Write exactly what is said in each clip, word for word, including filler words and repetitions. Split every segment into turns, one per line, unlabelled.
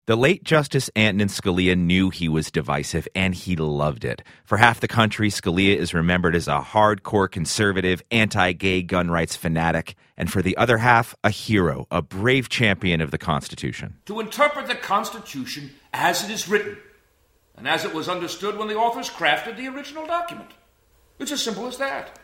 The late Justice Antonin Scalia knew he was divisive, and he loved it. For half the country, Scalia is remembered as a hardcore conservative, anti-gay gun rights fanatic, and for the other half, a hero, a brave champion of the Constitution.
To interpret the Constitution as it is written, and as it was understood when the authors crafted the original document. It's as simple as that.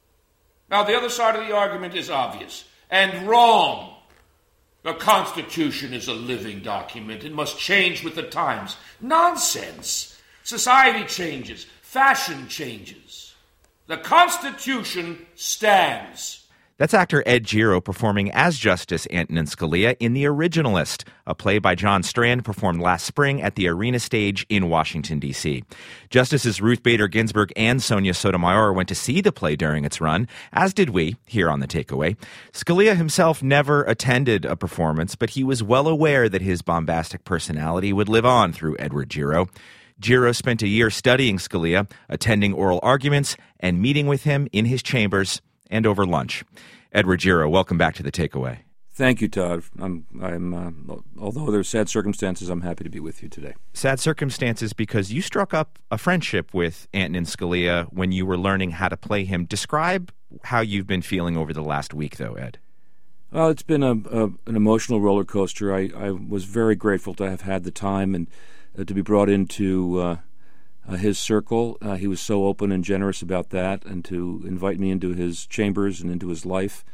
Now, the other side of the argument is obvious and wrong. The Constitution is a living document. It must change with the times. Nonsense. Society changes. Fashion changes. The Constitution stands.
That's actor Ed Giro performing as Justice Antonin Scalia in The Originalist, a play by John Strand performed last spring at the Arena Stage in Washington, D C Justices Ruth Bader Ginsburg and Sonia Sotomayor went to see the play during its run, as did we here on The Takeaway. Scalia himself never attended a performance, but he was well aware that his bombastic personality would live on through Edward Giro. Giro spent a year studying Scalia, attending oral arguments, and meeting with him in his chambers and over lunch. Edward Giro, welcome back to The Takeaway.
Thank you, Todd. I'm, I'm, uh, although there's sad circumstances, I'm happy to be with you today.
Sad circumstances because you struck up a friendship with Antonin Scalia when you were learning how to play him. Describe how you've been feeling over the last week, though, Ed.
Well, it's been a, a, an emotional roller coaster. I, I was very grateful to have had the time and uh, to be brought into uh, Uh, his circle. Uh, he was so open and generous about that, and to invite me into his chambers and into his life.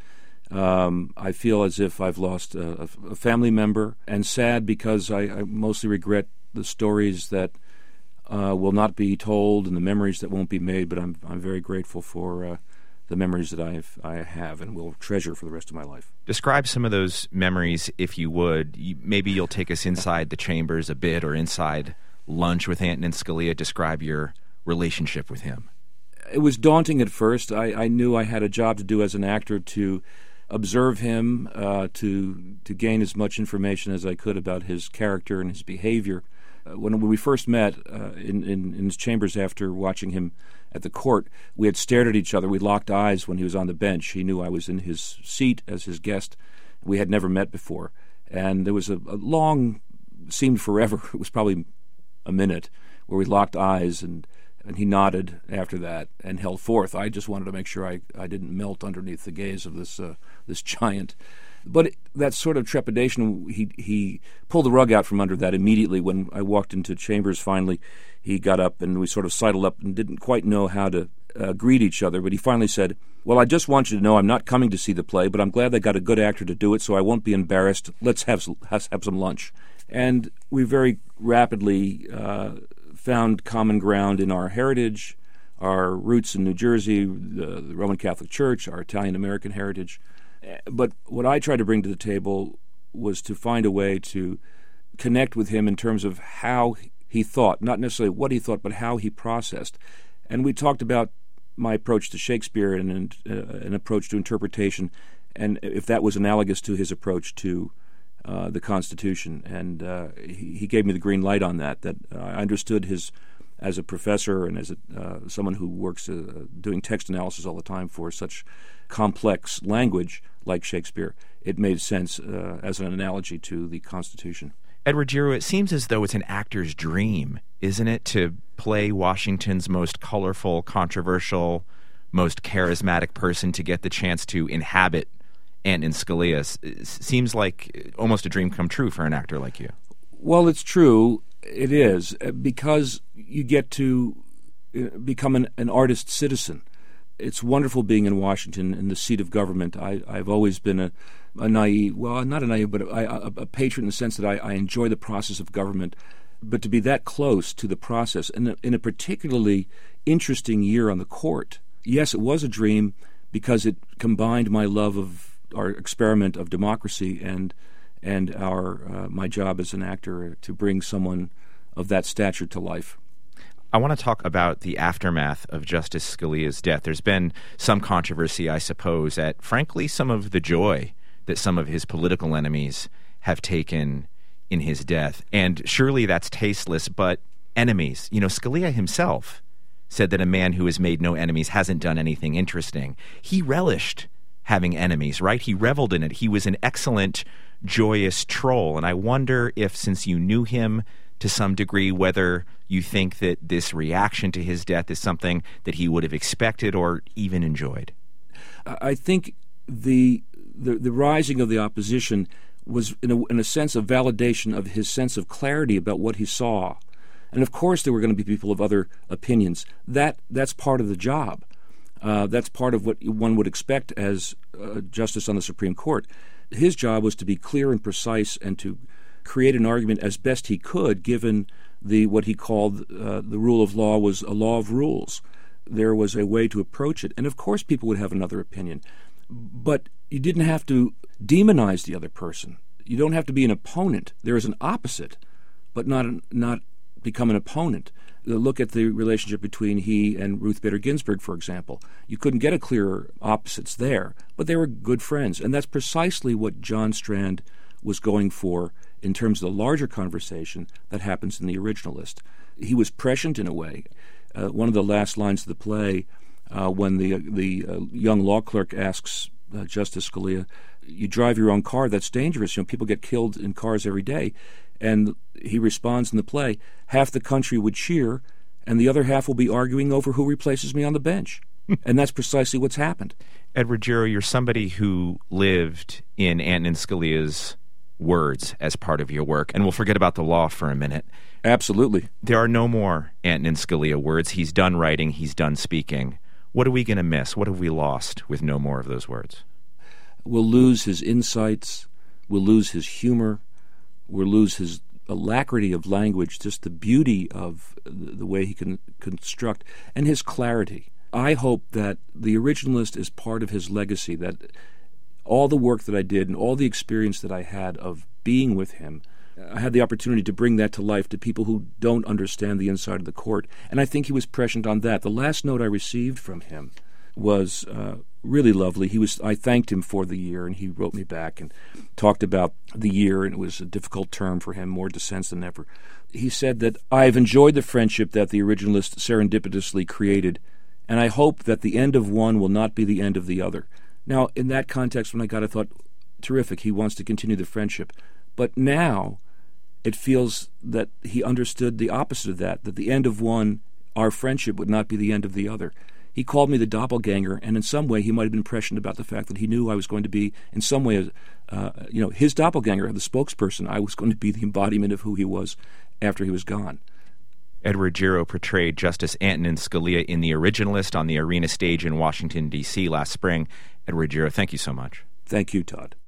Um, I feel as if I've lost a, a family member, and sad because I, I mostly regret the stories that uh, will not be told and the memories that won't be made, but I'm I'm very grateful for uh, the memories that I've, I have and will treasure for the rest of my life.
Describe some of those memories, if you would. You, maybe you'll take us inside the chambers a bit, or inside lunch with Antonin Scalia. Describe your relationship with him.
It was daunting at first. I, I knew I had a job to do as an actor to observe him, uh, to to gain as much information as I could about his character and his behavior. Uh, when, when we first met uh, in, in, in his chambers after watching him at the court, we had stared at each other. We locked eyes when he was on the bench. He knew I was in his seat as his guest. We had never met before. And there was a, a long, seemed forever, it was probably a minute, where we locked eyes, and, and he nodded after that and held forth. I just wanted to make sure I, I didn't melt underneath the gaze of this uh, this giant. But it, that sort of trepidation, he he pulled the rug out from under that immediately. When I walked into chambers finally, he got up and we sort of sidled up and didn't quite know how to uh, greet each other. But he finally said, "Well, I just want you to know I'm not coming to see the play, but I'm glad they got a good actor to do it, so I won't be embarrassed. Let's have, have, have some lunch." And we very rapidly uh, found common ground in our heritage, our roots in New Jersey, the, the Roman Catholic Church, our Italian-American heritage. But what I tried to bring to the table was to find a way to connect with him in terms of how he thought, not necessarily what he thought, but how he processed. And we talked about my approach to Shakespeare and, and uh, an approach to interpretation, and if that was analogous to his approach to Uh, the Constitution, and uh, he, he gave me the green light on that. That uh, I understood his, as a professor and as a, uh, someone who works uh, doing text analysis all the time for such complex language like Shakespeare, it made sense uh, as an analogy to the Constitution.
Edward Giro, it seems as though it's an actor's dream, isn't it, to play Washington's most colorful, controversial, most charismatic person, to get the chance to inhabit Antonin Scalia. Seems like almost a dream come true for an actor like you.
Well, it's true. It is, because you get to become an, an artist citizen. It's wonderful being in Washington, in the seat of government. I, I've always been a, a naive, well, not a naive, but a, a, a patron in the sense that I, I enjoy the process of government. But to be that close to the process, and in a particularly interesting year on the court, yes, it was a dream because it combined my love of our experiment of democracy and and our uh, my job as an actor to bring someone of that stature to life.
I want to talk about the aftermath of Justice Scalia's death. There's been some controversy, I suppose, at, frankly, some of the joy that some of his political enemies have taken in his death. And surely that's tasteless, but enemies. You know, Scalia himself said that a man who has made no enemies hasn't done anything interesting. He relished having enemies, right? He reveled in it. He was an excellent, joyous troll. And I wonder if, since you knew him to some degree, whether you think that this reaction to his death is something that he would have expected or even enjoyed.
I think the the, the rising of the opposition was, in a, in a sense, a validation of his sense of clarity about what he saw. And of course there were going to be people of other opinions. That that's part of the job. Uh, that's part of what one would expect as a justice on the Supreme Court. His job was to be clear and precise and to create an argument as best he could, given the what he called uh, the rule of law was a law of rules. There was a way to approach it. And of course people would have another opinion. But you didn't have to demonize the other person. You don't have to be an opponent. There is an opposite, but not not become an opponent. Look at the relationship between he and Ruth Bader Ginsburg, for example. You couldn't get a clearer opposites there, but they were good friends. And that's precisely what John Strand was going for in terms of the larger conversation that happens in The Originalist. He was prescient in a way. Uh, one of the last lines of the play, uh, when the, uh, the uh, young law clerk asks uh, Justice Scalia, you drive your own car, that's dangerous. You know, people get killed in cars every day. And he responds in the play, half the country would cheer, and the other half will be arguing over who replaces me on the bench. And that's precisely what's happened.
Ed Ruggiero, you're somebody who lived in Antonin Scalia's words as part of your work, and we'll forget about the law for a minute.
Absolutely.
There are no more Antonin Scalia words. He's done writing. He's done speaking. What are we going to miss? What have we lost with no more of those words?
We'll lose his insights. We'll lose his humor. We'll lose his alacrity of language, just the beauty of the way he can construct, and his clarity. I hope that The Originalist is part of his legacy, that all the work that I did and all the experience that I had of being with him, I had the opportunity to bring that to life to people who don't understand the inside of the court. And I think he was prescient on that. The last note I received from him was uh, really lovely. He was. I thanked him for the year, and he wrote me back and talked about the year, and it was a difficult term for him, more dissents than ever. He said that, I've enjoyed the friendship that The Originalist serendipitously created, and I hope that the end of one will not be the end of the other. Now, in that context, when I got it, I thought, terrific, he wants to continue the friendship. But now it feels that he understood the opposite of that, that the end of one, our friendship, would not be the end of the other. He called me the doppelganger, and in some way he might have been prescient about the fact that he knew I was going to be, in some way, uh, you know, his doppelganger, the spokesperson. I was going to be the embodiment of who he was after he was gone.
Ed Ruggiero portrayed Justice Antonin Scalia in The Originalist on the Arena stage in Washington, D C last spring. Ed Ruggiero, thank you so much.
Thank you, Todd.